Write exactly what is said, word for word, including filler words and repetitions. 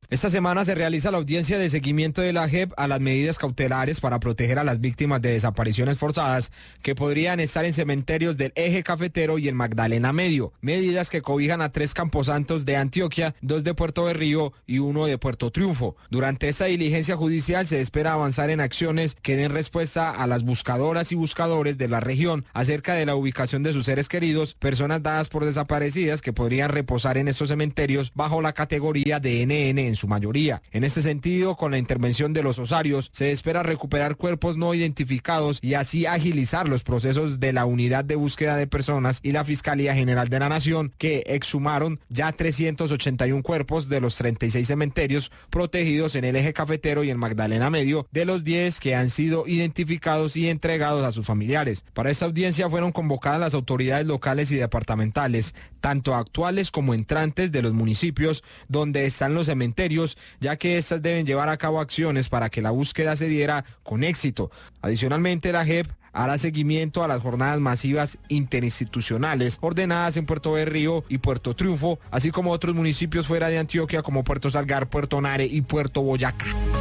Esta semana se realiza la audiencia de seguimiento de la J E P a las medidas cautelares para proteger a las víctimas de desapariciones forzadas que podrían estar en cementerios del Eje Cafetero y el Magdalena Medio. Medidas que cobijan a tres camposantos de Antioquia, dos de Puerto Berrío y uno de Puerto Triunfo. Durante esta diligencia judicial se espera avanzar en acciones que den respuesta a las buscadoras y buscadores de la región acerca de la ubicación de sus seres queridos, personas dadas por desaparecidas que podrían reposar en estos cementerios bajo la categoría de N N en su mayoría. En este sentido, con la intervención de los osarios, se espera recuperar cuerpos no identificados y así agilizar los procesos de la Unidad de Búsqueda de Personas y la Fiscalía General de la Nación, que exhumaron ya trescientos ochenta y uno cuerpos de los treinta y seis cementerios protegidos en el Eje Cafetero y el Magdalena Medio, de los diez que han sido identificados y entregados a sus familiares. Para esta audiencia fueron convocadas las autoridades locales y departamentales, tanto actuales como entrantes de los municipios donde están los cementerios, ya que estas deben llevar a cabo acciones para que la búsqueda se diera con éxito. Adicionalmente, la J E P hará seguimiento a las jornadas masivas interinstitucionales ordenadas en Puerto Berrío y Puerto Triunfo, así como otros municipios fuera de Antioquia como Puerto Salgar, Puerto Nare y Puerto Boyacá.